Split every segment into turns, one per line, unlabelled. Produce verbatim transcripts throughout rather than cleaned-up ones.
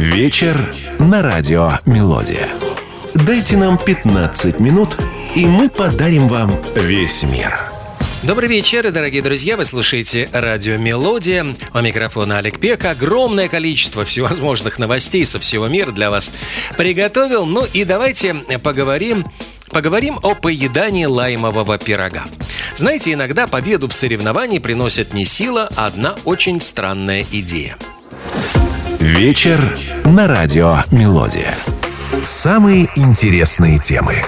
Вечер на радио «Мелодия». Дайте нам пятнадцать минут, и мы подарим вам весь мир.
Добрый вечер, дорогие друзья, вы слушаете радио «Мелодия». У микрофона Олег Пек. Огромное количество всевозможных новостей со всего мира для вас приготовил. Ну и давайте поговорим, поговорим о поедании лаймового пирога. Знаете, иногда победу в соревновании приносит не сила, а одна очень странная идея.
Вечер на радио «Мелодия». Самые интересные темы.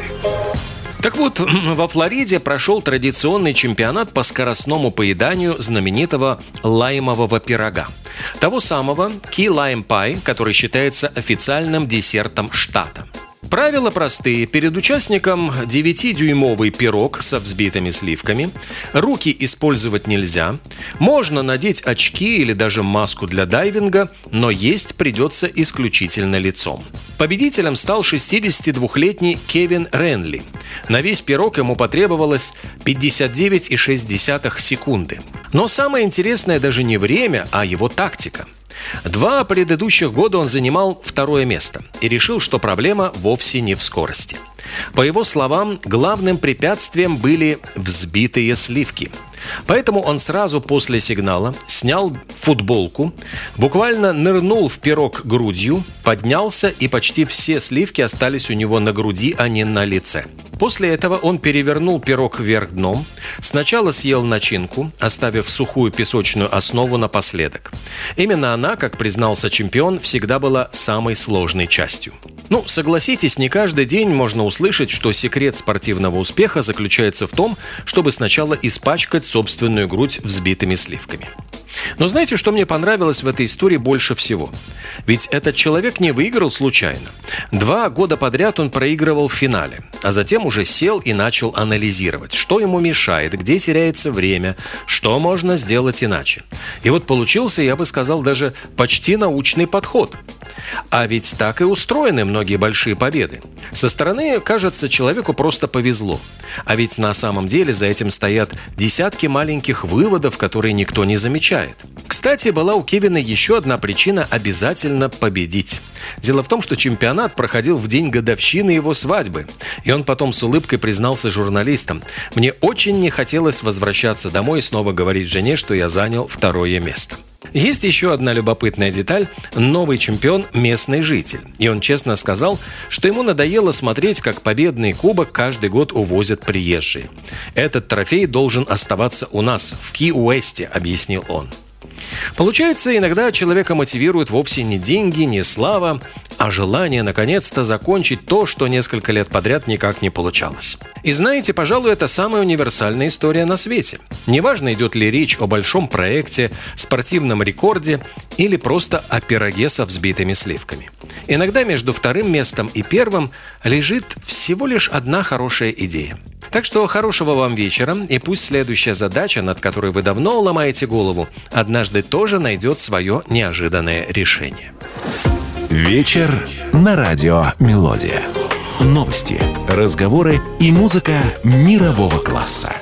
Так вот, во Флориде прошел традиционный чемпионат по скоростному поеданию знаменитого лаймового пирога. Того самого Key Lime Pie, который считается официальным десертом штата. Правила простые. Перед участником девятидюймовый пирог со взбитыми сливками. Руки использовать нельзя. Можно надеть очки или даже маску для дайвинга, но есть придется исключительно лицом. Победителем стал шестидесятидвухлетний Кевин Ренли. На весь пирог ему потребовалось пятьдесят девять целых шесть десятых секунды. Но самое интересное даже не время, а его тактика. Два предыдущих года он занимал второе место и решил, что проблема вовсе не в скорости. По его словам, главным препятствием были взбитые сливки. Поэтому он сразу после сигнала снял футболку, буквально нырнул в пирог грудью, поднялся, и почти все сливки остались у него на груди, а не на лице. После этого он перевернул пирог вверх дном, сначала съел начинку, оставив сухую песочную основу напоследок. Именно она, как признался чемпион, всегда была самой сложной частью. Ну, согласитесь, не каждый день можно услышать, что секрет спортивного успеха заключается в том, чтобы сначала испачкать собственную грудь взбитыми сливками. Но знаете, что мне понравилось в этой истории больше всего? Ведь этот человек не выиграл случайно. Два года подряд он проигрывал в финале, а затем уже сел и начал анализировать, что ему мешает, где теряется время, что можно сделать иначе. И вот получился, я бы сказал, даже почти научный подход. А ведь так и устроены многие большие победы. Со стороны, кажется, человеку просто повезло. А ведь на самом деле за этим стоят десятки маленьких выводов, которые никто не замечает. Кстати, была у Кевина еще одна причина обязательно победить. Дело в том, что чемпионат проходил в день годовщины его свадьбы. И он потом с улыбкой признался журналистам: «Мне очень не хотелось возвращаться домой и снова говорить жене, что я занял второе место». Есть еще одна любопытная деталь. Новый чемпион – местный житель. И он честно сказал, что ему надоело смотреть, как победный кубок каждый год увозят приезжие. «Этот трофей должен оставаться у нас, в Ки-Уэсте», – объяснил он. Получается, иногда человека мотивирует вовсе не деньги, не слава, а желание наконец-то закончить то, что несколько лет подряд никак не получалось. И знаете, пожалуй, это самая универсальная история на свете. Неважно, идет ли речь о большом проекте, спортивном рекорде или просто о пироге со взбитыми сливками. Иногда между вторым местом и первым лежит всего лишь одна хорошая идея. Так что хорошего вам вечера, и пусть следующая задача, над которой вы давно ломаете голову, однажды тоже найдет свое неожиданное решение.
Вечер на радио «Мелодия». Новости, разговоры и музыка мирового класса.